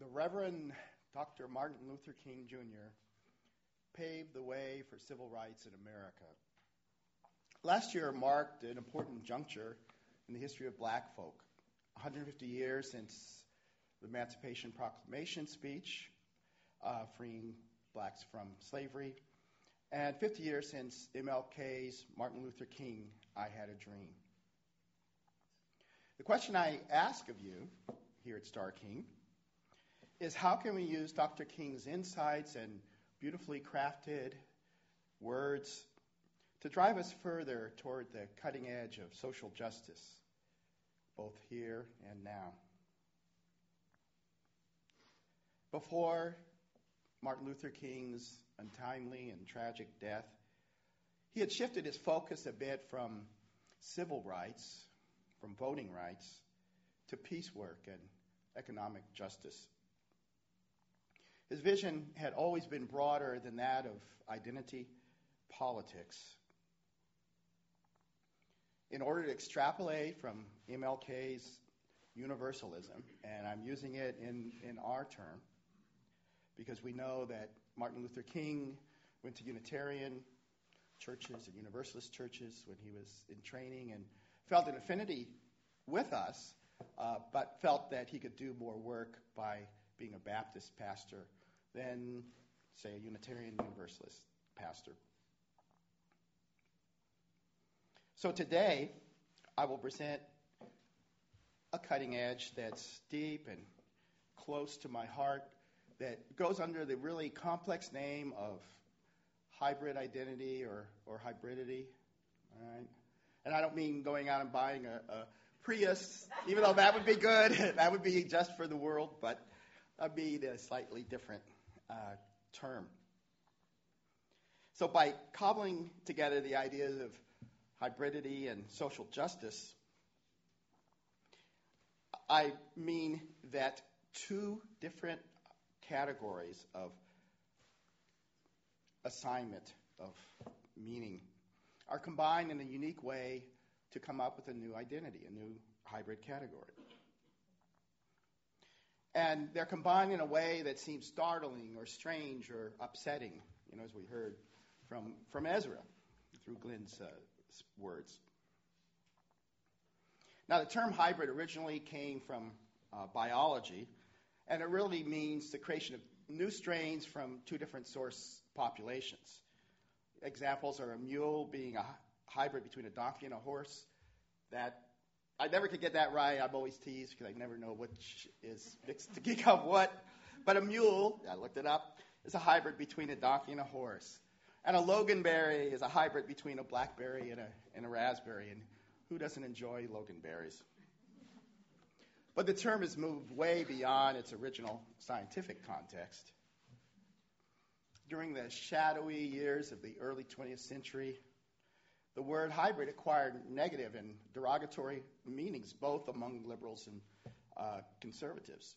The Reverend Dr. Martin Luther King Jr. paved the way for civil rights in America. Last year marked an important juncture in the history of black folk. 150 years since the Emancipation Proclamation speech freeing blacks from slavery, and 50 years since MLK's Martin Luther King, I Had a Dream. The question I ask of you here at Star King is, how can we use Dr. King's insights and beautifully crafted words to drive us further toward the cutting edge of social justice, both here and now? Before Martin Luther King's untimely and tragic death, he had shifted his focus a bit from civil rights, from voting rights, to peace work and economic justice. His vision had always been broader than that of identity politics. In order to extrapolate from MLK's universalism, and I'm using it in our term, because we know that Martin Luther King went to Unitarian churches and Universalist churches when he was in training and felt an affinity with us, but felt that he could do more work by being a Baptist pastor than, say, a Unitarian Universalist pastor. So today, I will present a cutting edge that's deep and close to my heart, that goes under the really complex name of hybrid identity or hybridity. All right? And I don't mean going out and buying a Prius, even though that would be good. That would be just for the world, but that'd be a slightly different term. So by cobbling together the ideas of hybridity and social justice, I mean that two different categories of assignment of meaning are combined in a unique way to come up with a new identity, a new hybrid category. And they're combined in a way that seems startling or strange or upsetting, as we heard from Ezra through Glenn's words. Now, the term hybrid originally came from biology, and it really means the creation of new strains from two different source populations. Examples are a mule being a hybrid between a donkey and a horse. That I never could get that right. I'm always teased because I never know which is mixed to geek up what. But a mule, I looked it up, is a hybrid between a donkey and a horse. And a loganberry is a hybrid between a blackberry and a raspberry. And who doesn't enjoy loganberries? But the term has moved way beyond its original scientific context. During the shadowy years of the early 20th century, the word hybrid acquired negative and derogatory meanings, both among liberals and conservatives.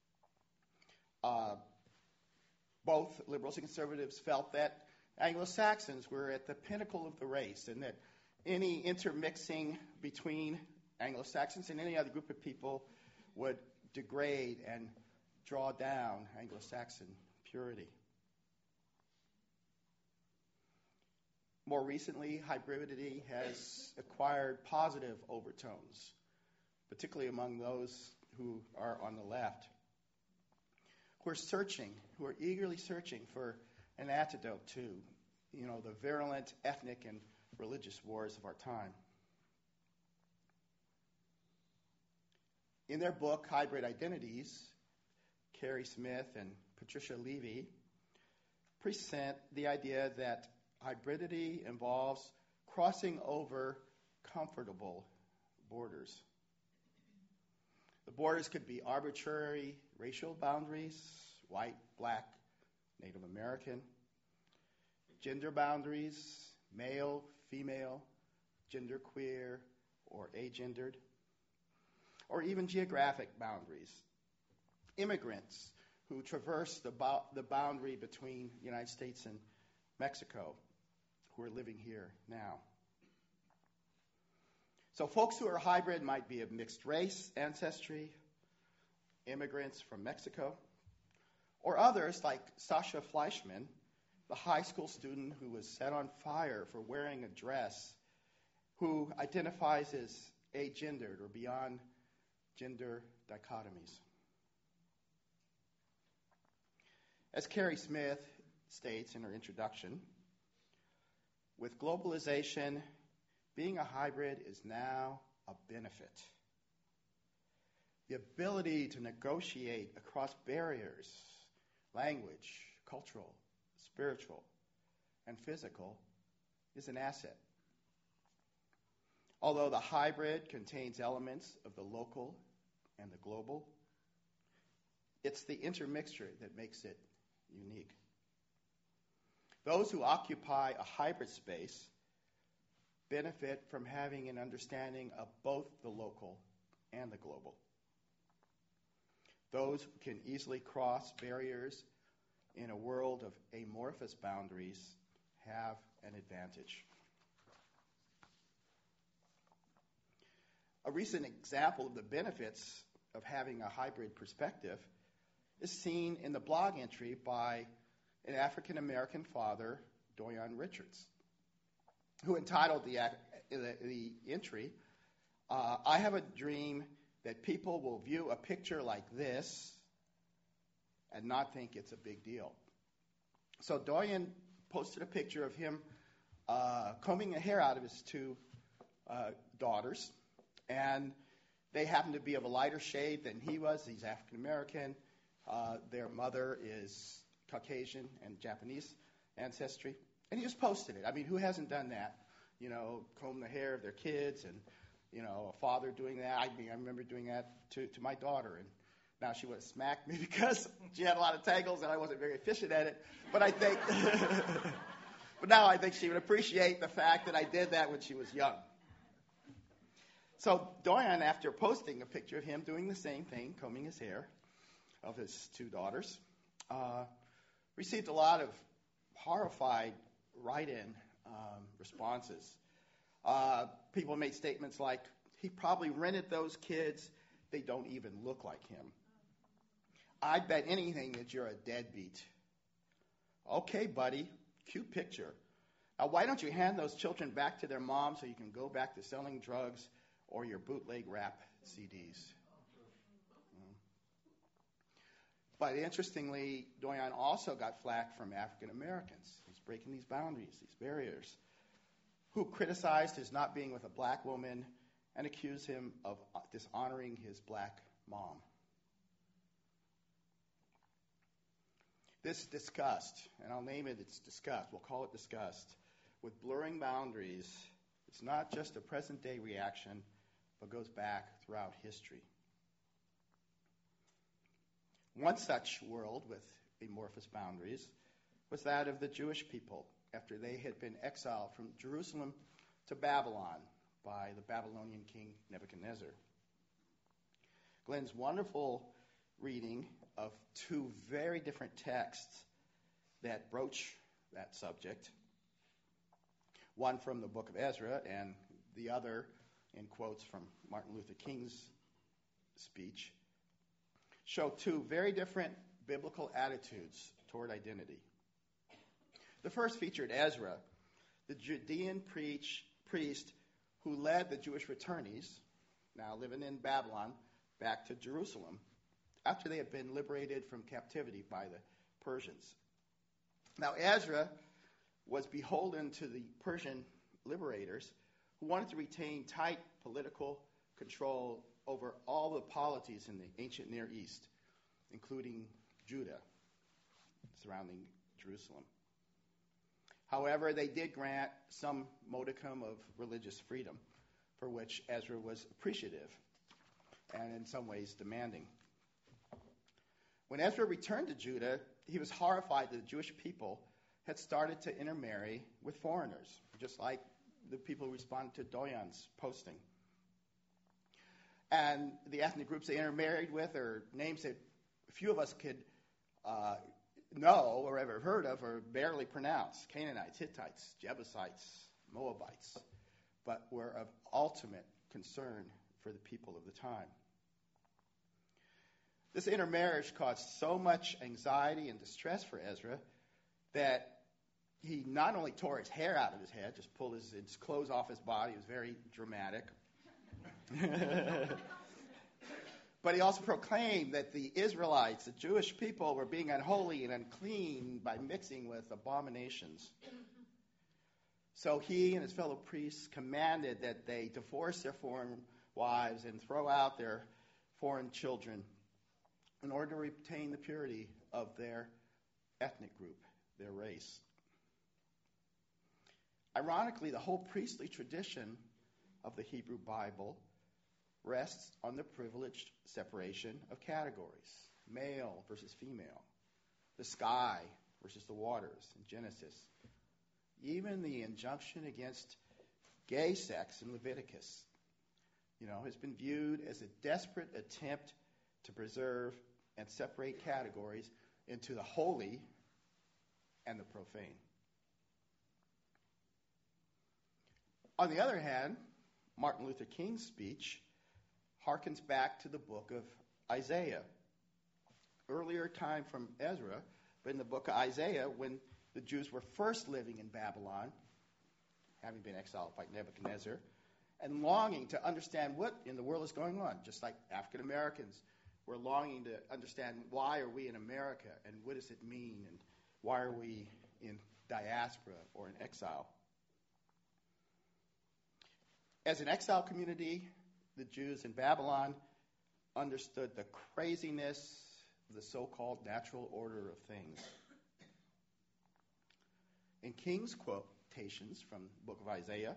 Both liberals and conservatives felt that Anglo-Saxons were at the pinnacle of the race, and that any intermixing between Anglo-Saxons and any other group of people would degrade and draw down Anglo-Saxon purity. More recently, hybridity has acquired positive overtones, particularly among those who are on the left, who are eagerly searching for an antidote to, the virulent ethnic and religious wars of our time. In their book, Hybrid Identities, Carrie Smith and Patricia Levy present the idea that hybridity involves crossing over comfortable borders. The borders could be arbitrary racial boundaries, white, black, Native American, gender boundaries, male, female, genderqueer, or agendered, or even geographic boundaries. Immigrants who traverse the boundary between the United States and Mexico, who are living here now. So folks who are hybrid might be of mixed race ancestry, immigrants from Mexico, Or others like Sasha Fleischman, the high school student who was set on fire for wearing a dress, who identifies as agendered or beyond gender dichotomies. As Carrie Smith states in her introduction, with globalization, being a hybrid is now a benefit. The ability to negotiate across barriers, language, cultural, spiritual, and physical, is an asset. Although the hybrid contains elements of the local and the global, it's the intermixture that makes it unique. Those who occupy a hybrid space benefit from having an understanding of both the local and the global. Those who can easily cross barriers in a world of amorphous boundaries have an advantage. A recent example of the benefits of having a hybrid perspective is seen in the blog entry by an African-American father, Doyon Richards, who entitled the entry, I have a dream that people will view a picture like this and not think it's a big deal. So Doyon posted a picture of him combing the hair out of his two daughters, and they happen to be of a lighter shade than he was. He's African-American. Their mother is Caucasian and Japanese ancestry. And he just posted it. I mean, who hasn't done that? You know, comb the hair of their kids and, you know, a father doing that. I mean, I remember doing that to my daughter. And now she would have smacked me because she had a lot of tangles and I wasn't very efficient at it. But I think, but now I think she would appreciate the fact that I did that when she was young. So Doyon, after posting a picture of him doing the same thing, combing his hair of his two daughters, received a lot of horrified write-in responses. People made statements like, he probably rented those kids. They don't even look like him. I bet anything that you're a deadbeat. Okay, buddy, cute picture. Now, why don't you hand those children back to their mom so you can go back to selling drugs or your bootleg rap CDs? But interestingly, Doyon also got flack from African Americans. He's breaking these boundaries, these barriers, who criticized his not being with a black woman and accused him of dishonoring his black mom. This disgust, and I'll name it, it's disgust, we'll call it disgust, with blurring boundaries, it's not just a present-day reaction, but goes back throughout history. One such world with amorphous boundaries was that of the Jewish people after they had been exiled from Jerusalem to Babylon by the Babylonian king Nebuchadnezzar. Glenn's wonderful reading of two very different texts that broach that subject, one from the book of Ezra and the other in quotes from Martin Luther King's speech, show two very different biblical attitudes toward identity. The first featured Ezra, the Judean priest who led the Jewish returnees, now living in Babylon, back to Jerusalem after they had been liberated from captivity by the Persians. Now, Ezra was beholden to the Persian liberators who wanted to retain tight political control over all the polities in the ancient Near East, including Judah, surrounding Jerusalem. However, they did grant some modicum of religious freedom, for which Ezra was appreciative and in some ways demanding. When Ezra returned to Judah, he was horrified that the Jewish people had started to intermarry with foreigners, just like the people who responded to Doyon's posting. And the ethnic groups they intermarried with are names that few of us could know or ever heard of or barely pronounce: Canaanites, Hittites, Jebusites, Moabites, but were of ultimate concern for the people of the time. This intermarriage caused so much anxiety and distress for Ezra that he not only tore his hair out of his head, just pulled his clothes off his body. It was very dramatic. But he also proclaimed that the Israelites, the Jewish people, were being unholy and unclean by mixing with abominations. So he and his fellow priests commanded that they divorce their foreign wives and throw out their foreign children in order to retain the purity of their ethnic group, their race. Ironically, the whole priestly tradition of the Hebrew Bible rests on the privileged separation of categories, male versus female, the sky versus the waters in Genesis, even the injunction against gay sex in Leviticus, has been viewed as a desperate attempt to preserve and separate categories into the holy and the profane. On the other hand, Martin Luther King's speech harkens back to the book of Isaiah. Earlier time from Ezra, but in the book of Isaiah, when the Jews were first living in Babylon, having been exiled by Nebuchadnezzar, and longing to understand what in the world is going on, just like African Americans were longing to understand why are we in America and what does it mean and why are we in diaspora or in exile. As an exile community, the Jews in Babylon understood the craziness of the so-called natural order of things. In King's quotations from the book of Isaiah,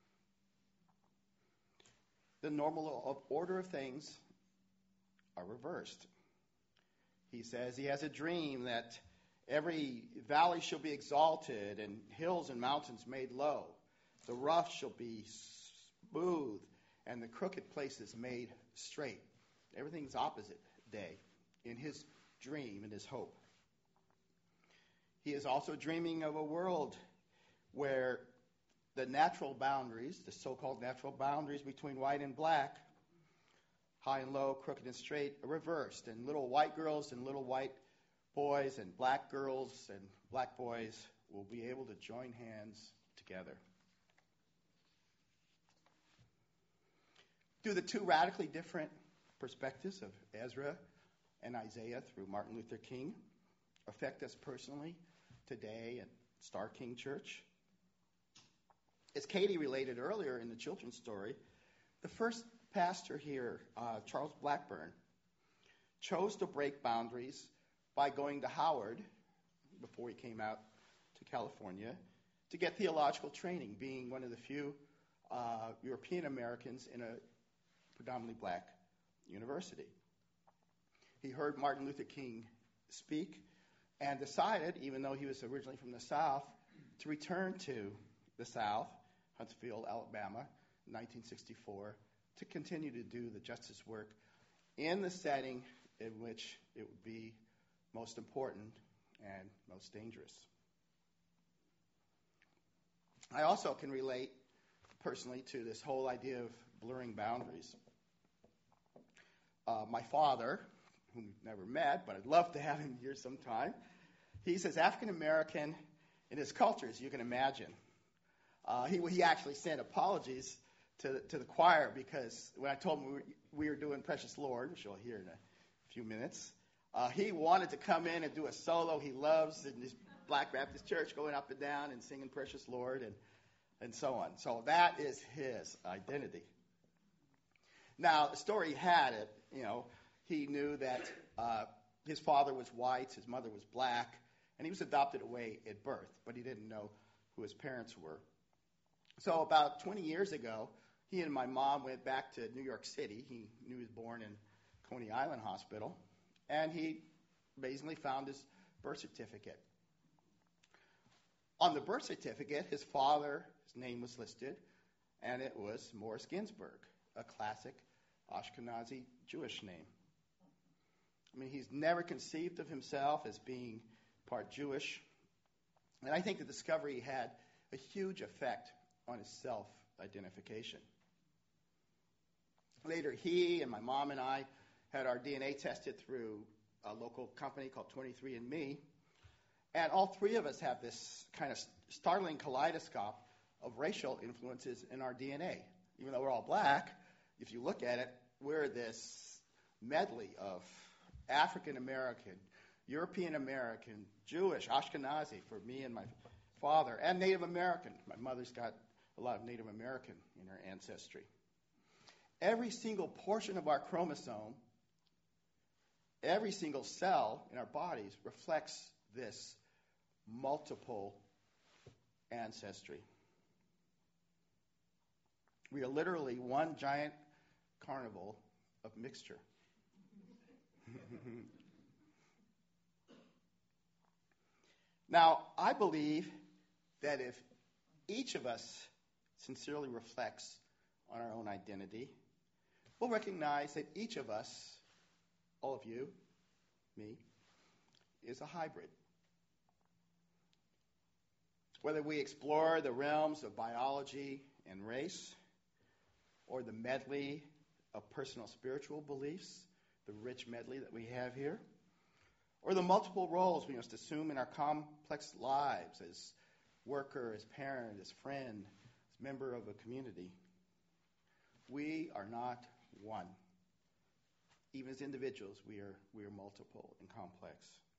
the normal order of things are reversed. He says he has a dream that every valley shall be exalted and hills and mountains made low. The rough shall be smooth and the crooked places made straight. Everything's opposite day in his dream and his hope. He is also dreaming of a world where the natural boundaries, the so-called natural boundaries between white and black, high and low, crooked and straight, are reversed. And little white girls and little white boys and black girls and black boys will be able to join hands together. Do the two radically different perspectives of Ezra and Isaiah through Martin Luther King affect us personally today at Star King Church? As Katie related earlier in the children's story, the first pastor here, Charles Blackburn, chose to break boundaries by going to Howard before he came out to California to get theological training, being one of the few European Americans in a predominantly black university. He heard Martin Luther King speak and decided, even though he was originally from the South, to return to the South, Huntsville, Alabama, in 1964, to continue to do the justice work in the setting in which it would be most important and most dangerous. I also can relate personally to this whole idea of blurring boundaries. My father, whom we've never met, but I'd love to have him here sometime, he's as African American in his culture as you can imagine. He actually sent apologies to the choir because when I told him we were doing Precious Lord, which you'll hear in a few minutes, he wanted to come in and do a solo. He loves in this Black Baptist church going up and down and singing Precious Lord and so on. So that is his identity. Now, the story had it, he knew that his father was white, his mother was black, and he was adopted away at birth, but he didn't know who his parents were. So about 20 years ago, he and my mom went back to New York City. He knew he was born in Coney Island Hospital, and he basically found his birth certificate. On the birth certificate, his name was listed, and it was Morris Ginsburg, a classic Ashkenazi Jewish name. I mean, he's never conceived of himself as being part Jewish, and I think the discovery had a huge effect on his self-identification. Later, he and my mom and I had our DNA tested through a local company called 23andMe, and all three of us have this kind of startling kaleidoscope of racial influences in our DNA. Even though we're all black, if you look at it, we're this medley of African American, European American, Jewish, Ashkenazi for me and my father, and Native American. My mother's got a lot of Native American in her ancestry. Every single portion of our chromosome, every single cell in our bodies reflects this multiple ancestry. We are literally one giant carnival of mixture. Now, I believe that if each of us sincerely reflects on our own identity, we'll recognize that each of us, all of you, me, is a hybrid. Whether we explore the realms of biology and race, or the medley of personal spiritual beliefs, the rich medley that we have here, or the multiple roles we must assume in our complex lives as worker, as parent, as friend, as member of a community, we are not one. Even as individuals, we are multiple and complex.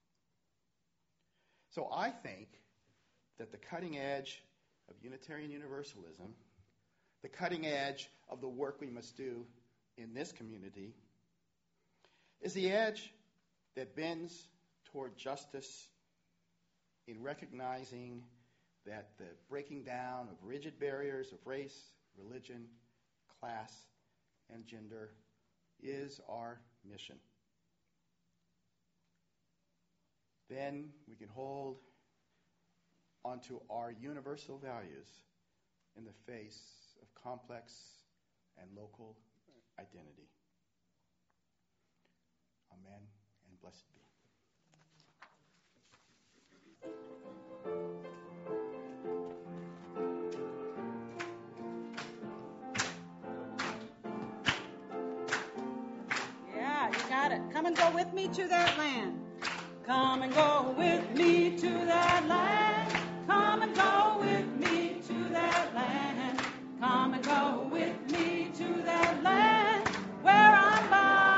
So I think that the cutting edge of Unitarian Universalism, the cutting edge of the work we must do in this community, is the edge that bends toward justice in recognizing that the breaking down of rigid barriers of race, religion, class, and gender is our mission. Then we can hold onto our universal values in the face of complex and local identity. Amen and blessed be. Yeah, you got it. Come and go with me to that land. Come and go with me to that land. Come and go with me to that land. Come and go with me to that land where I'm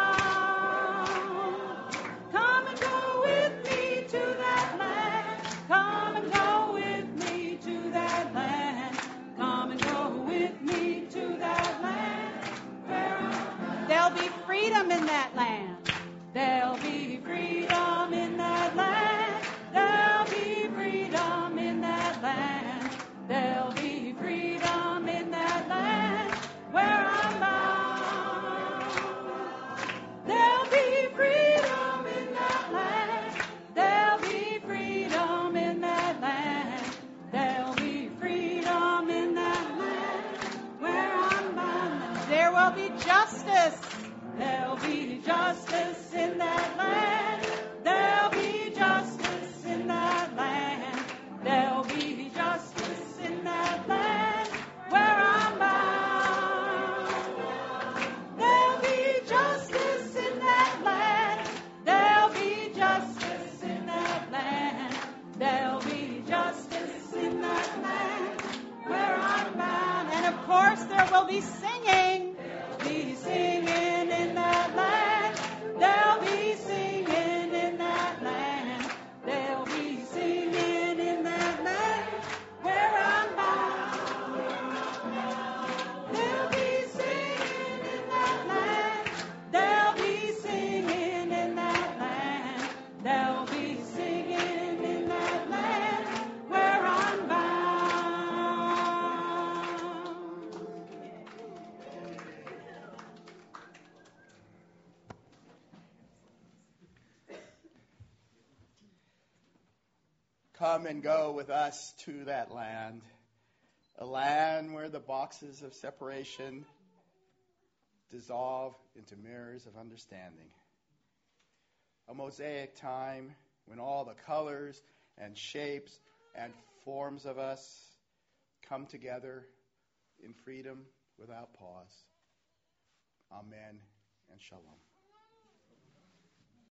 bound. Come and go with me to that land. Come and go with me to that land. Come and go with me to that land where I'm bound. There'll be freedom in that land. There'll be freedom in that land. There'll be freedom in that land. There'll be freedom in that land where I'm bound. There'll be freedom in that land. There'll be freedom in that land. There'll be freedom in that land where I'm bound. There will be justice. There'll be justice in that land. There'll be justice in that land. There'll be justice in that land where I'm bound. There'll be justice in that land. There'll be justice in that land. There'll be justice in that land where I'm bound. And of course there will be singing. Be singing in that land. There'll be singing in that land. There'll be singing in that land where I'm bound. There'll be singing in that land. There'll be singing in that land. There'll be singing in that land where I'm bound. Come and go with us to that land, a land where the boxes of separation dissolve into mirrors of understanding. A mosaic time when all the colors and shapes and forms of us come together in freedom without pause. Amen and shalom.